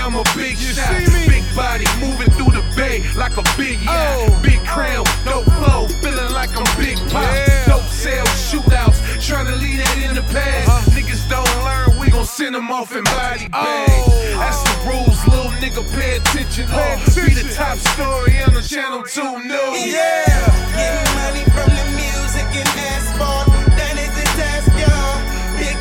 I'm a big shot. Big body moving through the bay like a big yacht. Big crown, dope flow, feeling like I'm Big Pop. Dope sales, shootouts, trying to leave that in the past. Niggas don't learn, we gon' send them off in body bags. That's the rules, little nigga, pay attention. Be the top story on the Channel 2 News. Getting money from the music and asphalt, that is the task, y'all. Big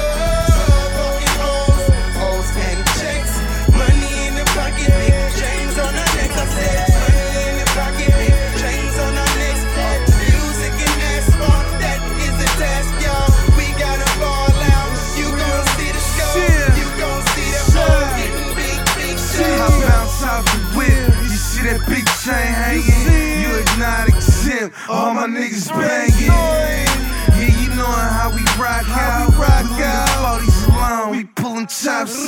dogs, fucking hoes and checks. Money in the pocket, big chains on our necks. I said, money in the pocket, big chains on our necks. Music and asphalt, that is the task, y'all. We gotta ball out. You gon' see the show, you gon' see the ball getting big show. I bounce off the whip, you see that big chain hanging. You not exempt, all my niggas banging. Yeah, you knowin' how we rock out. All these alone, we pullin' chops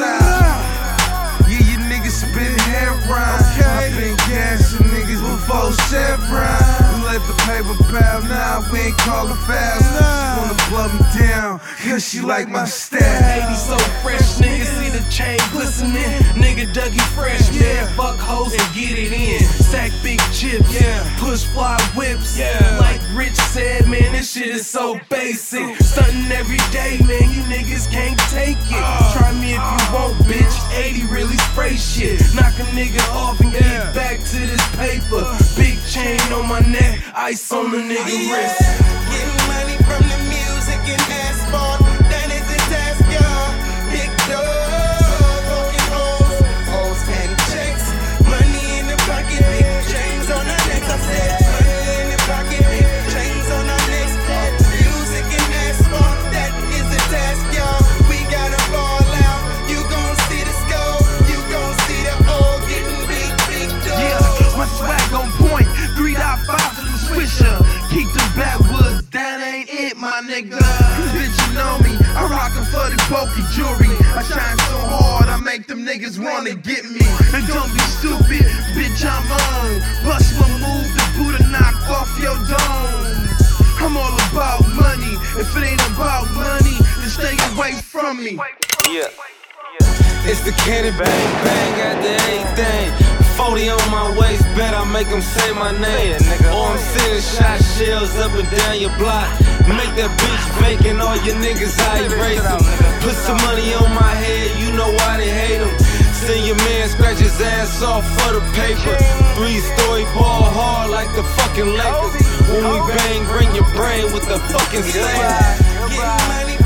out. Yeah, you niggas spit heroin. I been gassing niggas before Chevron. We let the paper pal, now we ain't callin' fast. She wanna blow me down, cause she like my style. 80 so fresh, nigga, see the chain glistening. Nigga Dougie fresh, man, fuck hoes and get it in. Stack big chips, push fly whips. Like Rich said, man, this shit is so basic. Stuntin' every day, man, you niggas can't take it. Try me if you want, bitch. 80 really spray shit. Knock a nigga off and get back to this paper. Big chain on my neck, ice on the nigga wrist. Getting money from the music and asphalt, that is the task, y'all. Big dogs, fucking hoes and checks. Money in the pocket, big chains on our necks. I said, money in the pocket, big chains on our necks. Music and asphalt, that is the task, y'all. We gotta ball out. You gon' see the scope, you gon' see the old getting big dogs. My swag on point, 3.5 to the swisher. Keep them backwoods, that ain't it, my nigga. Bitch, you know me, I rockin' for the bulky jewelry. I shine so hard, I make them niggas wanna get me. And don't be stupid, bitch, I'm on. Bust one move, the Buddha knock off your dome. I'm all about money, if it ain't about money, then stay away from me. It's the cannon bang, bang after everything. 40 on my waist, bet I make them say my name. Or I'm sending shot shells up and down your block. Make that bitch vacant, all your niggas I erase them. Put some money on my head, you know why they hate them. Send your man scratch his ass off for the paper. 3-story ball hard like the fucking Lakers. When we bang, bring your brain with the fucking same. Getting money